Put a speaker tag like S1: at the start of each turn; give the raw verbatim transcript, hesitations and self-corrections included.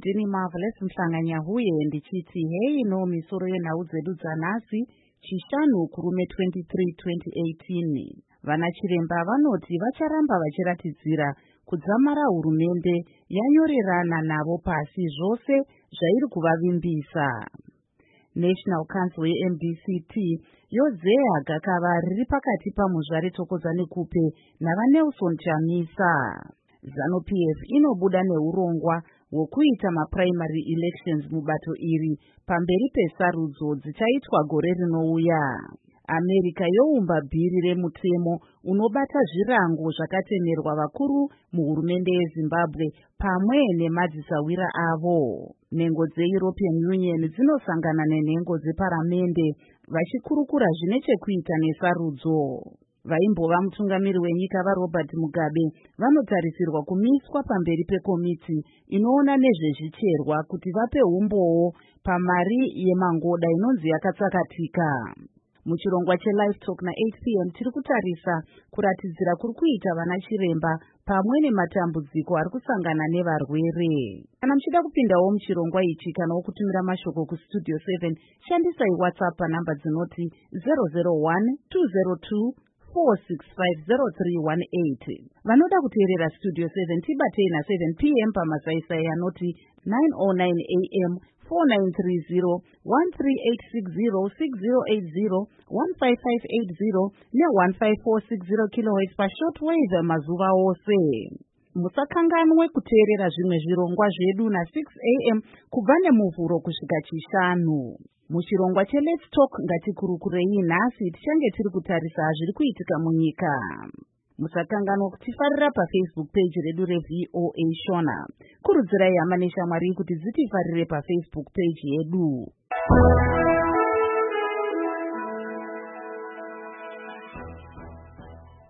S1: ndini Marvelous Mhlanganya-Huye ndichiti hei no misoro yenhau dzedu dzanhasi chishanu kurume twenty-three twenty eighteen. Vana chiremba vanoti vacharamba vachiratidzira kudzamara hurumende yanyorerana navo pasi zvose zvairi kuvavimbisa. National Council ye-M D C T yozeya gakava riri pakati pamuzvare Thokozani Kupe navaNelson Chamisa. ZANU-P F inobuda neurongwa hwokuita maprimary elections mubato iri pamberi pesarudzo dzichaitwa gore rinouya. America youmba bhiri remutemo unobata zvirango zvakatemerwa vakuru muhurumende yeZimbabwe pamwe nemadzisawira avo. Nhengo dze-European Union dzinosangana nenhengo dzeparamende vachikurukura zvine chekuita nesarudzo. Vaimbova mutungamiri wenyika vaRobert Mugabe vanotarisirwa kumiswa pamberi pekomiti inoona nezvezvicherwa kuti vape umbowo pamari yemangoda inonzi yakatsakatika. Muchirongwa cheLive Talk na-eight p m tiri kutarisa kuratidzira kuri kuita vana chiremba pamwe nematambudziko ari kusangana nevarwere. Kana muchida kupindawo muchirongwa ichi kana wokutumira mashoko kustudio seven, shandisai WhatsApp panhamba dzinoti zero zero one two zero two four six five zero three one eight. Vanoda kuteerera Studio seven tibatei na-seven p m pamasaisai anoti nine oh nine a m four nine three zero one three eight six zero six zero eight zero one five five eight zero ne one five four six zero kilohertz pashortwave mazuva ose. Musakanganwe kuteerera zvimwe zvirongwa zvedu na-six a m kubva nemuvhuro kusvika chishanu. Muchirongwa cheLet's Talk ngatikurukurei nhasi tichange tiri kutarisa zviri kuitika munyika. Musakanganwa kutifarira paFacebook page redu reV O A Shona. Kurudzirai hama neshamwari kuti dzitifarire paFacebook page yedu.